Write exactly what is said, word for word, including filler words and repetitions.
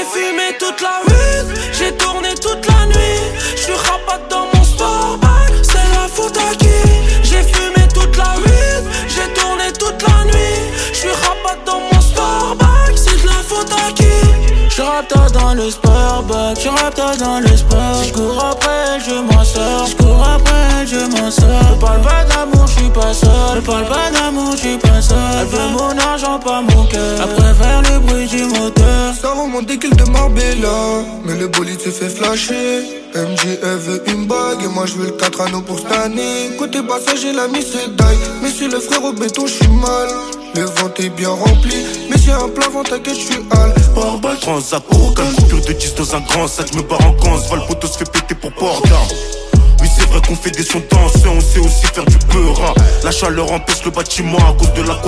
J'ai fumé toute la weed, j'ai tourné toute la nuit. J'suis rapat dans mon sport-bag, c'est la faute à qui? J'ai fumé toute la weed, j'ai tourné toute la nuit. J'suis rapat dans mon sport-bag, c'est de la faute à qui? J'suis rapta dans le sport-bag, j'suis rapta dans le sport. Si j'cours après, je m'en sors. J'cours après, je m'en sors. Ne parle pas d'amour, j'suis pas seul. Ne parle pas d'amour, j'suis pas seul. Elle veut mon argent, pas mon cœur. Elle préfère le bruit du moteur. Ça remonte des kills de Marbella, mais le bolide se fait flasher. M J elle veut une bague et moi je veux le quatre anneaux pour cette année. Côté passager la mise c'est die, mais si le frère au béton j'suis mal. Le ventre est bien rempli, mais si un plat vent t'inquiète j'suis hal. Barbac, transac, aucun coupure de dix dans un grand sac. J'me barre en camp, Val poteau se fait péter pour port d'armes. Oui c'est vrai qu'on fait des sons danseurs, on sait aussi faire du peur. La chaleur empêche le bâtiment à cause de la